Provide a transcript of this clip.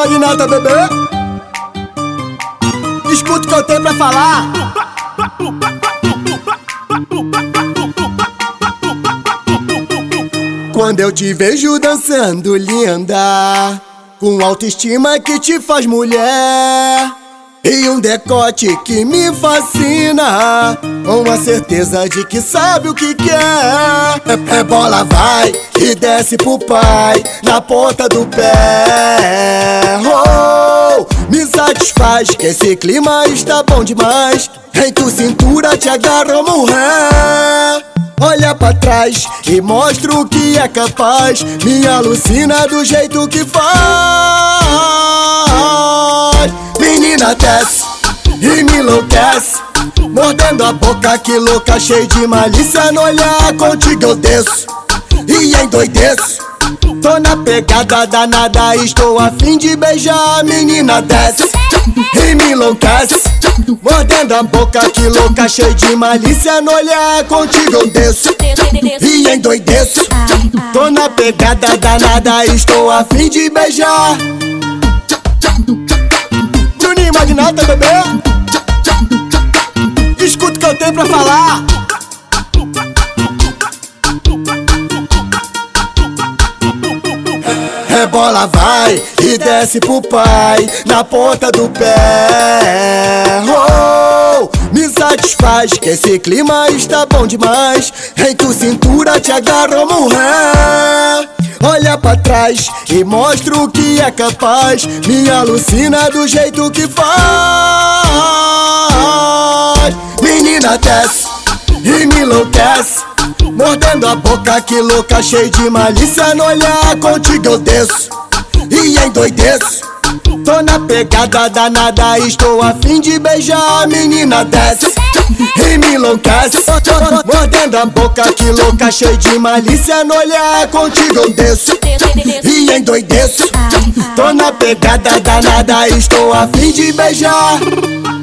Magnata, bebê. Escuta o que eu tenho pra falar. Quando eu te vejo dançando, linda, com autoestima que te faz mulher, e um decote que me fascina, com a certeza de que sabe o que quer. É bola vai e desce pro pai, na ponta do pé. Oh, me satisfaz que esse clima está bom demais. Em tua cintura te agarro, mulher. Olha pra trás e mostra o que é capaz. Me alucina do jeito que faz. Menina desce e me enlouquece, mordendo a boca que louca, cheio de malícia. No olhar contigo eu desço e endoideço. Tô na pegada danada, estou a fim de beijar. Menina desce e me enlouquece, mordendo a boca que louca, cheio de malícia. No olhar contigo eu desço e endoideço. Tô na pegada danada, estou a fim de beijar. Juninho Magnata, bebê. Escuta o que eu tenho pra falar. É bola vai e desce pro pai, na ponta do pé. Oh, me satisfaz que esse clima está bom demais. Em tua cintura te agarro, mulher. Olha pra trás e mostra o que é capaz. Me alucina do jeito que faz. Menina desce e me enlouquece, mordendo a boca que louca, cheio de malícia. No olhar contigo eu desço e endoideço. Tô na pegada danada, estou a fim de beijar. Menina desce e me enlouquece, mordendo a boca que louca, cheio de malícia. No olhar contigo eu desço e endoideço. Tô na pegada danada, estou a fim de beijar.